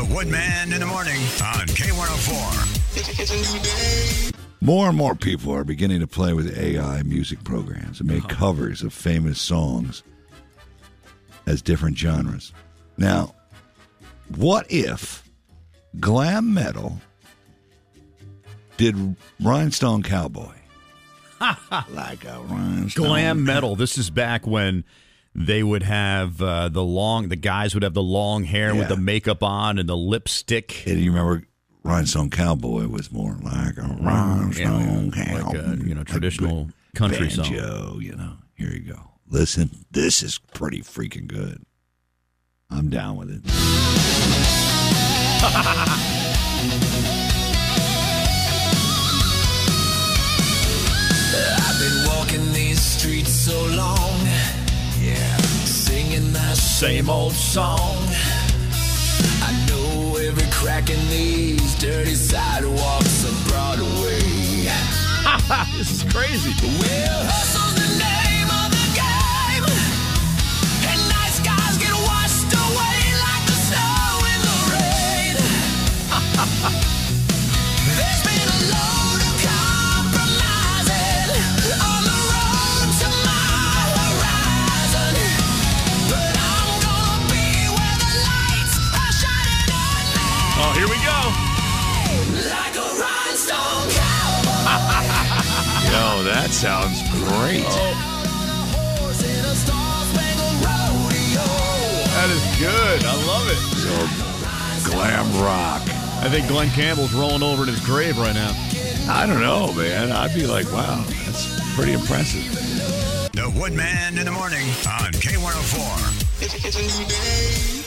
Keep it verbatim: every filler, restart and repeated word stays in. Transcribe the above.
The Woodman in the Morning on K one oh four. It's, it's a new day. More and more people are beginning to play with A I music programs and make covers of famous songs as different genres. Now, what if glam metal did Rhinestone Cowboy? Like a rhinestone Glam metal. This is back when they would have uh, the long, the guys would have the long hair Yeah. with the makeup on and the lipstick. And you remember Rhinestone Cowboy was more like a rhinestone Yeah, cowboy. like a, you know, traditional country song. Banjo, you know. Here you go. Listen, this is pretty freaking good. I'm down with it. I've been walking these streets so long, yeah, singing that same old song. I know every crack in these dirty sidewalks of Broadway. This is crazy. Well, hustle's the name of the game, and nice guys get washed away like the snow in the rain. There's been a load of compromising on the road to my horizon, but I'm gonna be where the lights are shining on me. Oh, here we go. Like a rhinestone cowboy. Yo, that sounds great. Horse in a star-spangled rodeo. That is good. I love it. So, glam rock. I think Glenn Campbell's rolling over in his grave right now. I don't know, man. I'd be like, wow, that's pretty impressive. The Woodman in the Morning on K one oh four. It's, it's a new day.